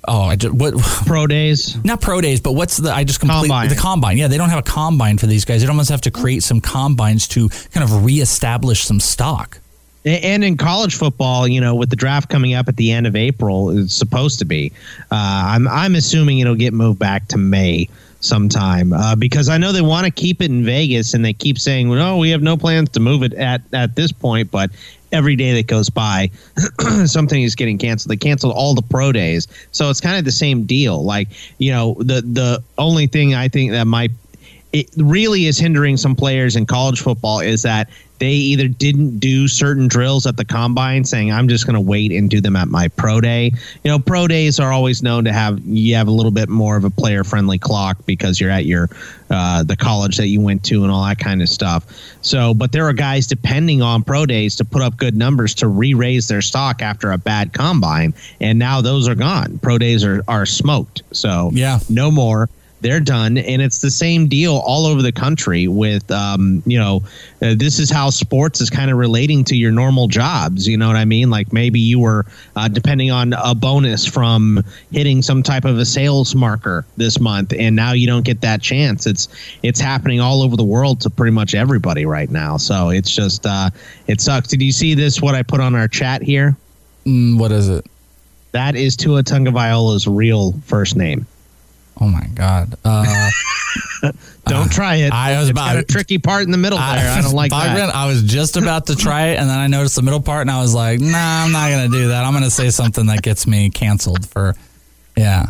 Oh, I just, what pro days? Not pro days, but what's the? I just completely combine. the combine. Yeah, they don't have a combine for these guys. They'd almost have to create some combines to kind of reestablish some stock. And in college football, you know, with the draft coming up at the end of April, it's supposed to be. Uh, I'm I'm assuming it'll get moved back to May sometime uh, because I know they want to keep it in Vegas, and they keep saying, "No, well, we have no plans to move it at at this point." But every day that goes by, something is getting canceled. They canceled all the pro days, so it's kind of the same deal. Like, you know, the the only thing I think that might it really is hindering some players in college football is that they either didn't do certain drills at the combine, saying, I'm just going to wait and do them at my pro day. You know, pro days are always known to have, you have a little bit more of a player friendly clock because you're at your, uh, the college that you went to and all that kind of stuff. So, but there are guys depending on pro days to put up good numbers to re-raise their stock after a bad combine. And now those are gone. Pro days are, are smoked. So yeah, no more. They're done, and it's the same deal all over the country with, um, you know, uh, this is how sports is kind of relating to your normal jobs. You know what I mean? Like maybe you were uh, depending on a bonus from hitting some type of a sales marker this month, and now you don't get that chance. It's it's happening all over the world to pretty much everybody right now. So it's just uh, it sucks. Did you see this, what I put on our chat here? Mm, what is it? That is Tua Tagovailoa's real first name. Oh my God! Uh, don't try it. I was it's about got a tricky part in the middle I, there. I don't like Byron, that. I was just about to try it, and then I noticed the middle part, and I was like, "Nah, I'm not going to do that. I'm going to say something that gets me canceled for." Yeah.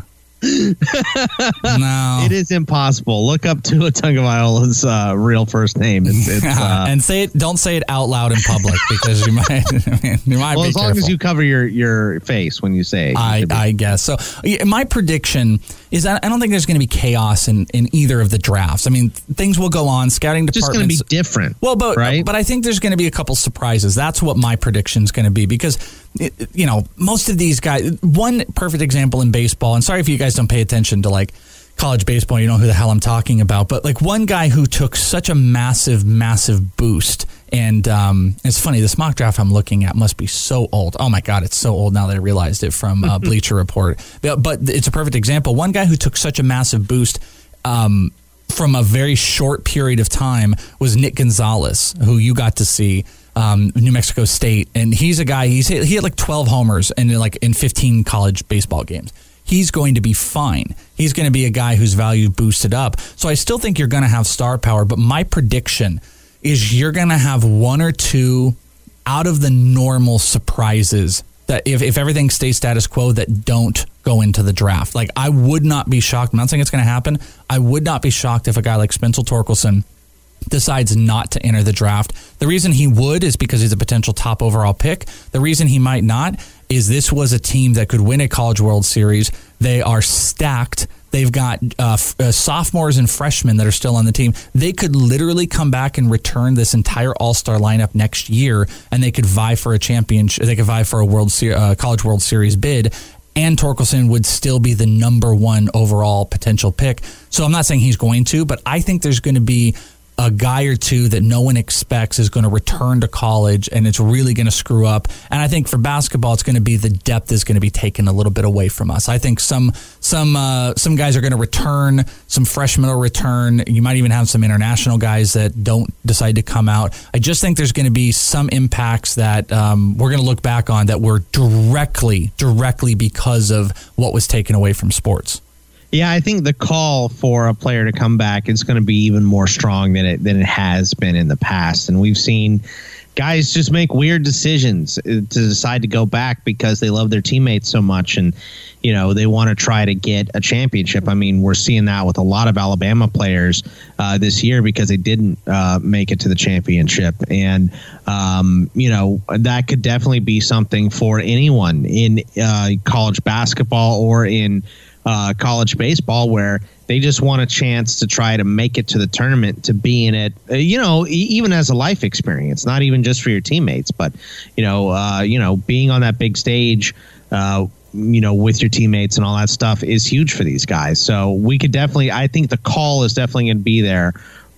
No, it is impossible. Look up Tua Tagovailoa's uh, real first name. It's, it's, uh, and say it. Don't say it out loud in public because you might. I mean, you might well, be as long careful. as you cover your, your face when you say it. I, I guess so. My prediction is that I don't think there's going to be chaos in, in either of the drafts. I mean, things will go on. Scouting departments just going to be different. Well, but right? but I think there's going to be a couple surprises. That's what my prediction is going to be because, it, you know, most of these guys. One perfect example in baseball. And sorry if you guys don't pay attention to like college baseball, you know who the hell I'm talking about. But like one guy who took such a massive, massive boost. And um, it's funny, this mock draft I'm looking at must be so old. Oh my God, it's so old now that I realized it from uh, Bleacher Report. But, but it's a perfect example. One guy who took such a massive boost um, from a very short period of time was Nick Gonzalez, who you got to see. Um, New Mexico State, and he's a guy. He's he had like twelve homers and like in fifteen college baseball games. He's going to be fine. He's going to be a guy whose value boosted up. So I still think you're going to have star power. But my prediction is you're going to have one or two out of the normal surprises that if, if everything stays status quo that don't go into the draft. Like I would not be shocked. I'm not saying it's going to happen. I would not be shocked if a guy like Spencer Torkelson decides not to enter the draft. The reason he would is because he's a potential top overall pick. The reason he might not is this was a team that could win a College World Series. They are stacked. They've got uh, f- uh, sophomores and freshmen that are still on the team. They could literally come back and return this entire All-Star lineup next year, and they could vie for a championship. They could vie for a World Se- uh, College World Series bid. And Torkelson would still be the number one overall potential pick. So I'm not saying he's going to, but I think there's going to be a guy or two that no one expects is going to return to college, and it's really going to screw up. And I think for basketball, it's going to be the depth is going to be taken a little bit away from us. I think some some uh, some guys are going to return, some freshmen will return. You might even have some international guys that don't decide to come out. I just think there's going to be some impacts that um, we're going to look back on that were directly, directly because of what was taken away from sports. Yeah, I think the call for a player to come back is going to be even more strong than it than it has been in the past. And we've seen guys just make weird decisions to decide to go back because they love their teammates so much, and you know they want to try to get a championship. I mean, we're seeing that with a lot of Alabama players uh, this year because they didn't uh, make it to the championship, and um, you know that could definitely be something for anyone in uh, college basketball or in Uh, college baseball, where they just want a chance to try to make it to the tournament, to be in it, uh, you know, e- even as a life experience, not even just for your teammates, but, you know, uh, you know, being on that big stage, uh, you know, with your teammates and all that stuff is huge for these guys. So we could definitely, I think the call is definitely going to be there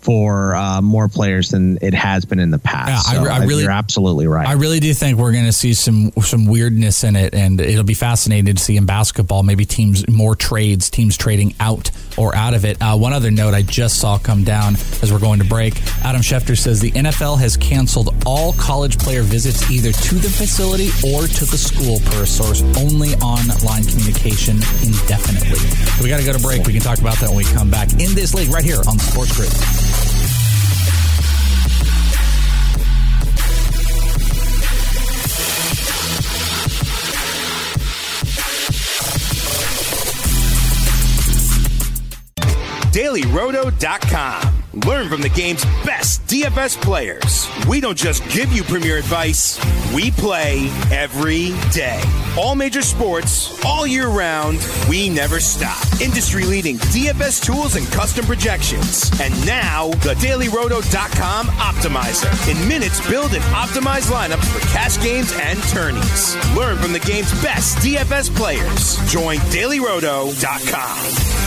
for uh, more players than it has been in the past. Yeah, so I, I really, you're absolutely right. I really do think we're going to see some some weirdness in it, and it'll be fascinating to see in basketball maybe teams more trades, teams trading out or out of it. Uh, one other note I just saw come down as we're going to break. Adam Schefter says the N F L has canceled all college player visits either to the facility or to the school per source, only online communication indefinitely. So we got to go to break. We can talk about that when we come back in this league right here on Sports Grid. Daily Roto dot com. Learn from the game's best D F S players. We don't just give you premier advice, we play every day. All major sports, all year round, we never stop. Industry-leading D F S tools and custom projections. And now, the Daily Roto dot com Optimizer. In minutes, build and optimize lineups for cash games and tourneys. Learn from the game's best D F S players. Join Daily Roto dot com.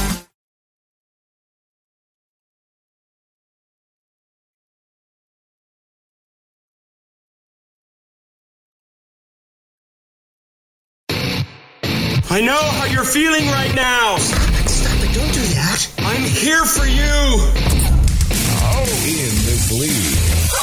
I know how you're feeling right now. Stop it, stop it, don't do that. I'm here for you. Oh, in this league.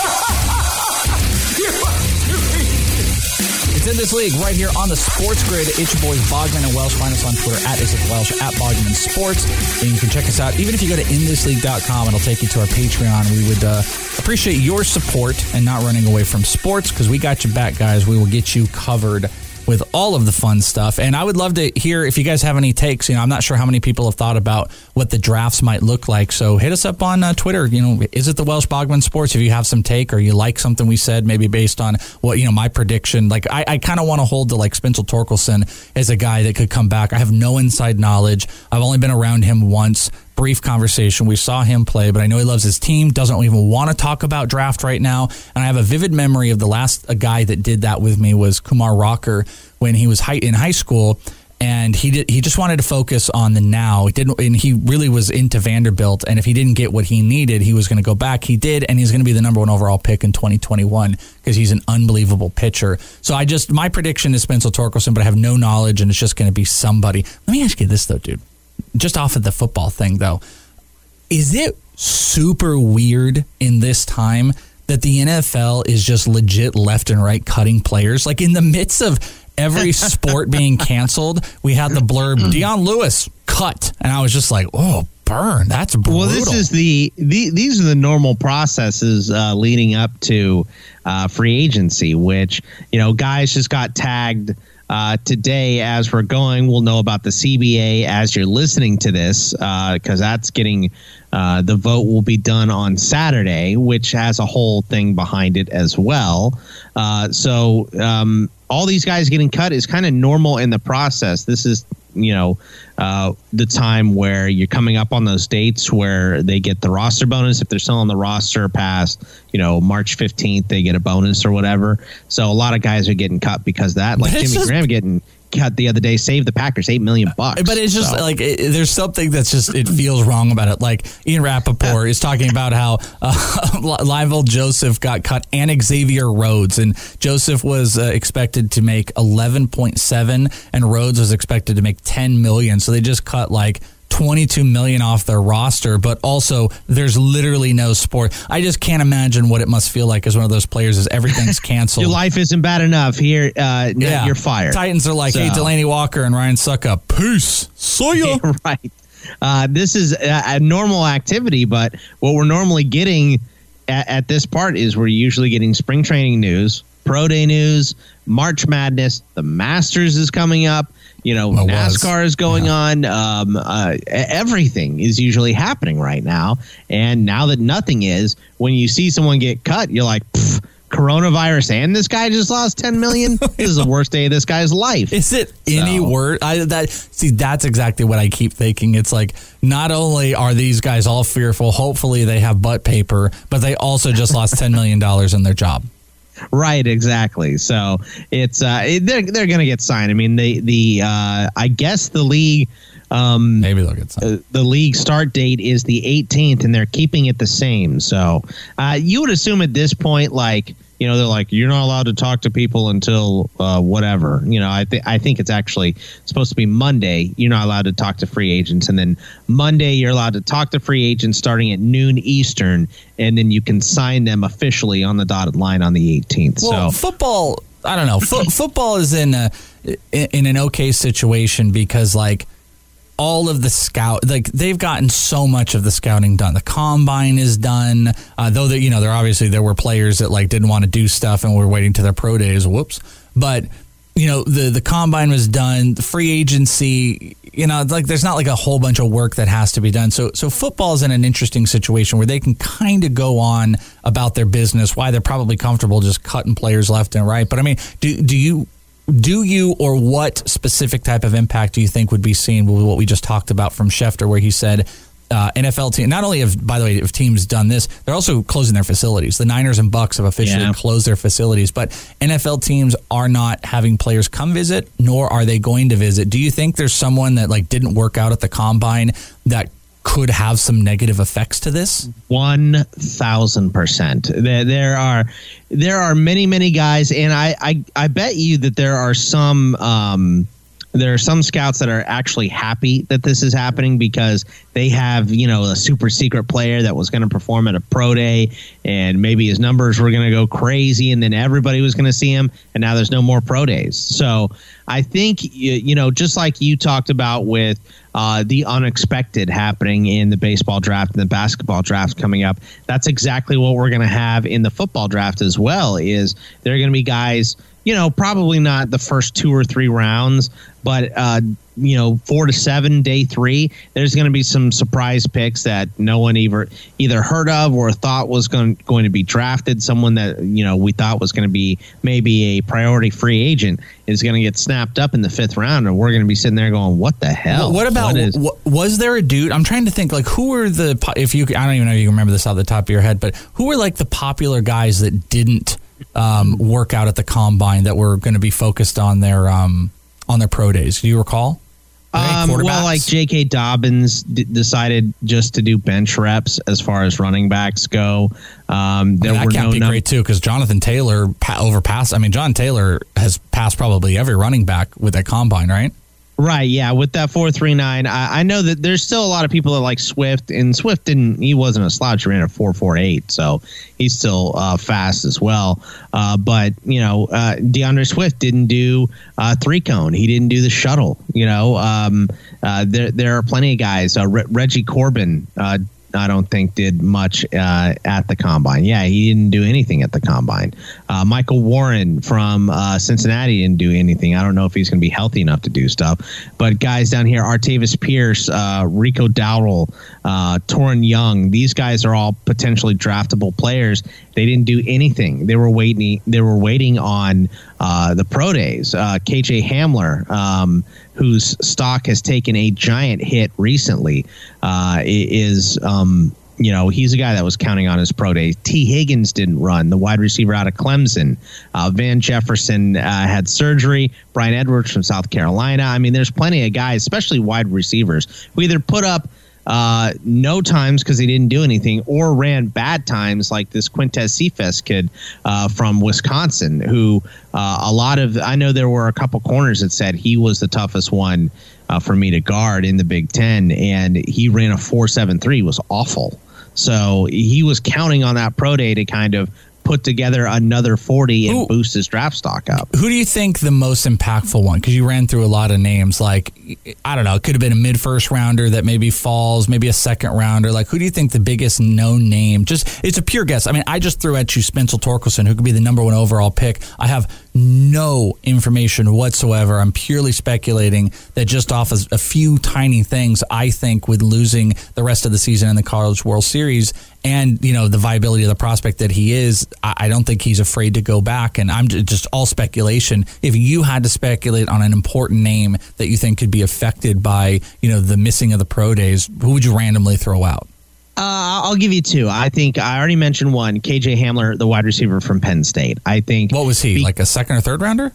It's in this league right here on the Sports Grid. It's your boys Bogman and Welsh. Find us on Twitter at Isaac Welsh, at Bogman Sports. And you can check us out. Even if you go to in this league dot com, it'll take you to our Patreon. We would uh, appreciate your support and not running away from sports, because we got your back, guys. We will get you covered with all of the fun stuff. And I would love to hear if you guys have any takes. You know, I'm not sure how many people have thought about what the drafts might look like. So hit us up on uh, Twitter. You know, is it the Welsh Bogman Sports? If you have some take or you like something we said, maybe based on what, you know, my prediction. Like, I, I kind of want to hold to like Spencer Torkelson as a guy that could come back. I have no inside knowledge. I've only been around him once. Brief conversation. We saw him play, but I know he loves his team, doesn't even want to talk about draft right now. And I have a vivid memory of the last a guy that did that with me was Kumar Rocker when he was high, in high school, and he did he just wanted to focus on the now. He didn't, and he really was into Vanderbilt, and if he didn't get what he needed, he was going to go back. He did, and he's going to be the number one overall pick in twenty twenty-one because he's an unbelievable pitcher. So I just, my prediction is Spencer Torkelson, but I have no knowledge, and it's just going to be somebody. Let me ask you this though, dude. Just off of the football thing, though, is it super weird in this time that the N F L is just legit left and right cutting players? Like, in the midst of every sport being canceled, we had the blurb, Deion Lewis cut. And I was just like, oh, burn. That's brutal. Well, this is the, the these are the normal processes uh, leading up to uh, free agency, which, you know, guys just got tagged. Uh, today, as we're going, we'll know about the C B A as you're listening to this, because uh, that's getting uh, the vote will be done on Saturday, which has a whole thing behind it as well. Uh, so um, all these guys getting cut is kind of normal in the process. This is, you know, uh, the time where you're coming up on those dates where they get the roster bonus. If they're still on the roster past, you know, March fifteenth, they get a bonus or whatever. So a lot of guys are getting cut because of that. Like Jimmy just, Graham getting cut the other day, saved the Packers eight million bucks. But it's just so. like, it, there's something that's just, it feels wrong about it. Like Ian Rappaport is talking about how uh, Lionel Joseph got cut and Xavier Rhodes, and Joseph was uh, expected to make eleven point seven and Rhodes was expected to make ten million. So they just cut like twenty-two million off their roster, but also there's literally no sport. I just can't imagine what it must feel like as one of those players as everything's canceled. Your life isn't bad enough here. Uh, yeah. You're fired. Titans are like, so. Hey, Delaney Walker and Ryan Suckup, peace. See ya. Yeah, right. Uh, this is a, a normal activity, but what we're normally getting at, at this part is we're usually getting spring training news, pro day news, March Madness, the Masters is coming up. You know, well, NASCAR is going yeah. on. Um, uh, everything is usually happening right now. And now that nothing is, when you see someone get cut, you're like, coronavirus and this guy just lost ten million. This is the worst day of this guy's life. Is it any so. worse? I, that, see, that's exactly what I keep thinking. It's like, not only are these guys all fearful, hopefully they have butt paper, but they also just lost ten million dollars in their job. Right, exactly. So it's uh, it, they're they're going to get signed. I mean, the the uh, I guess the league Um, Maybe they'll get some. Uh, the league start date is the eighteenth, and they're keeping it the same. So uh, you would assume at this point, like, you know, they're like, you're not allowed to talk to people until uh, whatever. You know, I think I think it's actually supposed to be Monday. You're not allowed to talk to free agents, and then Monday you're allowed to talk to free agents starting at noon Eastern, and then you can sign them officially on the dotted line on the eighteenth. Well, so football, I don't know. Fo- football is in a in an okay situation because, like, all of the scout, like, they've gotten so much of the scouting done. The combine is done, uh, though that, you know, there obviously there were players that like didn't want to do stuff and were waiting to their pro days. Whoops. But, you know, the the combine was done. The free agency, you know, it's like there's not like a whole bunch of work that has to be done. So so football is in an interesting situation where they can kind of go on about their business. Why they're probably comfortable just cutting players left and right. But I mean, do do you? Do you, or what specific type of impact do you think would be seen with what we just talked about from Schefter, where he said uh, N F L team, not only have, by the way, if teams done this, they're also closing their facilities. The Niners and Bucks have officially yeah. closed their facilities, but N F L teams are not having players come visit, nor are they going to visit. Do you think there's someone that like didn't work out at the combine that could have some negative effects to this? One thousand percent. There, there are there are many many guys, and I, I I bet you that there are some um, there are some scouts that are actually happy that this is happening because they have, you know, a super secret player that was going to perform at a pro day, and maybe his numbers were going to go crazy, and then everybody was going to see him, and now there's no more pro days. So I think, you know, just like you talked about with uh, the unexpected happening in the baseball draft and the basketball draft coming up, that's exactly what we're going to have in the football draft as well. Is there are going to be guys, you know, probably not the first two or three rounds, but, uh, you know, four to seven, day three, there's going to be some surprise picks that no one either, either heard of or thought was going, going to be drafted. Someone that, you know, we thought was going to be maybe a priority free agent is going to get snapped up in the fifth round, and we're going to be sitting there going, what the hell? What about, what is, w- was there a dude, I'm trying to think, like, who were the, if you, I don't even know if you remember this off the top of your head, but who were, like, the popular guys that didn't um, work out at the combine that were going to be focused on their, um, on their pro days? Do you recall? Um, well, like J K. Dobbins d- decided just to do bench reps as far as running backs go. Um, there I mean, were that can't no be num- great too, because Jonathan Taylor pa- overpassed. I mean, John Taylor has passed probably every running back with that combine, right? Right, yeah, with that four three nine, I, I know that there's still a lot of people that like Swift, and Swift didn't, he wasn't a slouch, he ran a four four eight, so he's still uh, fast as well. Uh, but, you know, uh, DeAndre Swift didn't do uh, three cone, he didn't do the shuttle, you know. Um, uh, there, there are plenty of guys. Uh, Re- Reggie Corbin, uh, I don't think did much uh, at the combine. Yeah, he didn't do anything at the combine. Uh, Michael Warren from uh, Cincinnati didn't do anything. I don't know if he's going to be healthy enough to do stuff. But guys down here, Artavis Pierce, uh, Rico Dowdle, uh, Torrin Young, these guys are all potentially draftable players. They didn't do anything. They were waiting. They were waiting on uh, the pro days. Uh, K J Hamler, um, whose stock has taken a giant hit recently, uh, is, um, you know, he's a guy that was counting on his pro day. T. Higgins didn't run, the wide receiver out of Clemson. Uh, Van Jefferson uh, had surgery. Brian Edwards from South Carolina. I mean, there's plenty of guys, especially wide receivers, who either put up Uh, no times because they didn't do anything, or ran bad times like this Quintez Cephas kid uh, from Wisconsin, who uh, a lot of, I know there were a couple corners that said he was the toughest one uh, for me to guard in the Big Ten, and he ran a four seven three, was awful. So he was counting on that pro day to kind of put together another forty and Ooh. boost his draft stock up. Who do you think the most impactful one? Because you ran through a lot of names. Like, I don't know, it could have been a mid-first rounder that maybe falls, maybe a second rounder. Like, who do you think the biggest known name? Just, it's a pure guess. I mean, I just threw at you Spencer Torkelson, who could be the number one overall pick. I have no information whatsoever. I'm purely speculating that just off of a few tiny things, I think with losing the rest of the season in the College World Series and, you know, the viability of the prospect that he is, I don't think he's afraid to go back. And I'm just all speculation. If you had to speculate on an important name that you think could be affected by, you know, the missing of the pro days, who would you randomly throw out? Uh, I'll give you two. I think I already mentioned one, K J Hamler, the wide receiver from Penn State. I think. What was he, be- like a second or third rounder?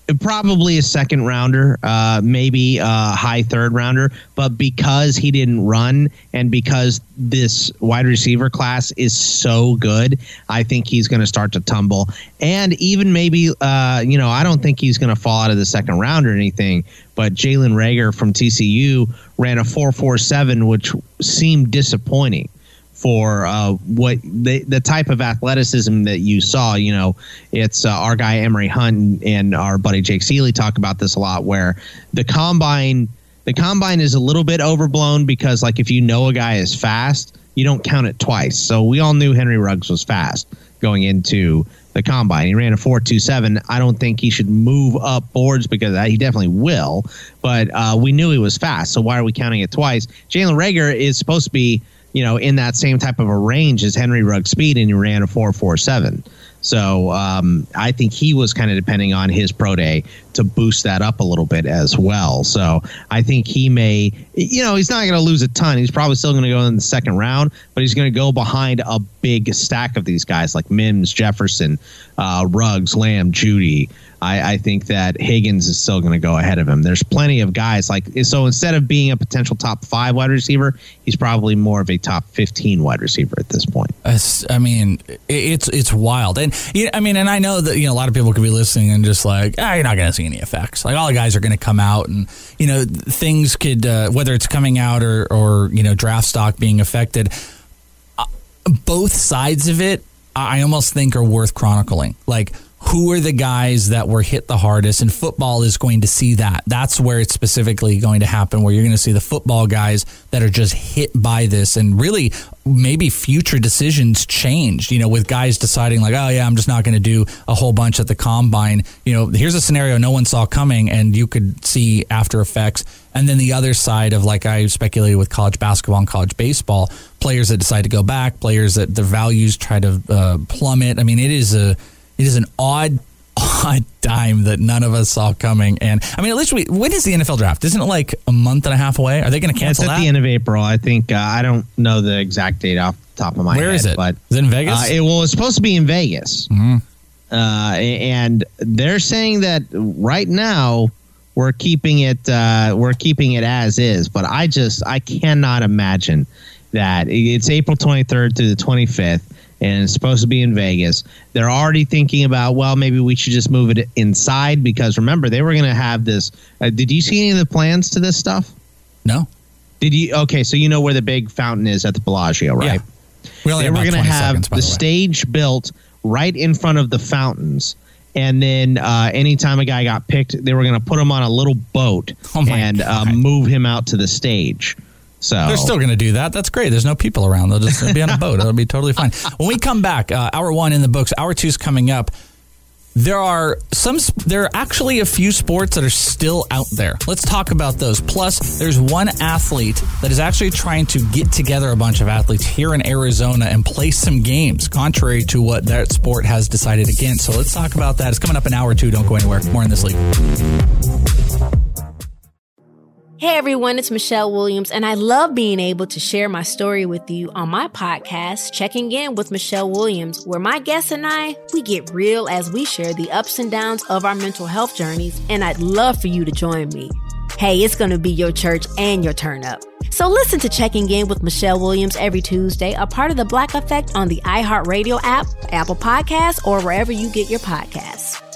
Probably a second rounder, uh, maybe a high third rounder. But because he didn't run and because this wide receiver class is so good, I think he's going to start to tumble. And even maybe, uh, you know, I don't think he's going to fall out of the second round or anything. But Jalen Reagor from T C U ran a four four seven, which seemed disappointing for uh, what the the type of athleticism that you saw. You know, it's uh, our guy Emery Hunt and our buddy Jake Seeley talk about this a lot, where the combine the combine is a little bit overblown because, like, if you know a guy is fast, you don't count it twice. So we all knew Henry Ruggs was fast going into the combine. He ran a four two seven. I don't think he should move up boards because he definitely will, but uh, we knew he was fast. So why are we counting it twice? Jalen Reagor is supposed to be, you know, in that same type of a range as Henry Ruggs' speed, and he ran a four four seven. So um, I think he was kind of depending on his pro day to boost that up a little bit as well. So I think he may, you know, he's not going to lose a ton. He's probably still going to go in the second round, but he's going to go behind a big stack of these guys like Mims, Jefferson, uh, Ruggs, Lamb, Judy. I, I think that Higgins is still going to go ahead of him. There's plenty of guys like, so instead of being a potential top five wide receiver, he's probably more of a top fifteen wide receiver at this point. I mean, it's it's wild. And I mean, and I know that, you know, a lot of people could be listening and just like, ah, you're not going to see any effects. Like, all the guys are going to come out and, you know, things could, uh, whether it's coming out or, or, you know, draft stock being affected, uh, both sides of it, I almost think are worth chronicling. Like, who are the guys that were hit the hardest? And football is going to see that. That's where it's specifically going to happen, where you're going to see the football guys that are just hit by this, and really maybe future decisions changed, you know, with guys deciding like, oh yeah, I'm just not going to do a whole bunch at the combine. You know, here's a scenario no one saw coming and you could see after effects. And then the other side of, like I speculated with college basketball and college baseball, players that decide to go back, players that their values try to uh, plummet. I mean, it is a, It is an odd, odd time that none of us saw coming. And I mean, at least we, when is the N F L draft? Isn't it like a month and a half away? Are they going to cancel it's at that? the end of April. I think, uh, I don't know the exact date off the top of my Where head. is it? But, is it in Vegas? Uh, it, well, it's supposed to be in Vegas. Mm-hmm. Uh, and they're saying that right now we're keeping it, uh, we're keeping it as is. But I just, I cannot imagine that. It's April twenty-third through the twenty-fifth. And it's supposed to be in Vegas. They're already thinking about, well, maybe we should just move it inside, because remember, they were going to have this. Uh, did you see any of the plans to this stuff? No. Did you? Okay, so you know where the big fountain is at the Bellagio, right? Yeah. We only they have were about going to twenty have seconds, by the the way. stage built right in front of the fountains. And then uh, anytime a guy got picked, they were going to put him on a little boat Oh my and uh, God. move him out to the stage. So They're still going to do that. That's great. There's no people around. They'll just be on a boat. It'll be totally fine. When we come back, uh, hour one in the books, hour two is coming up. There are some. There are actually a few sports that are still out there. Let's talk about those. Plus, there's one athlete that is actually trying to get together a bunch of athletes here in Arizona and play some games, contrary to what that sport has decided against. So let's talk about that. It's coming up in hour two. Don't go anywhere. More in this league. Hey everyone, it's Michelle Williams, and I love being able to share my story with you on my podcast, Checking In with Michelle Williams, where my guests and I, we get real as we share the ups and downs of our mental health journeys, and I'd love for you to join me. Hey, it's going to be your church and your turn up. So listen to Checking In with Michelle Williams every Tuesday, a part of the Black Effect on the iHeartRadio app, Apple Podcasts, or wherever you get your podcasts.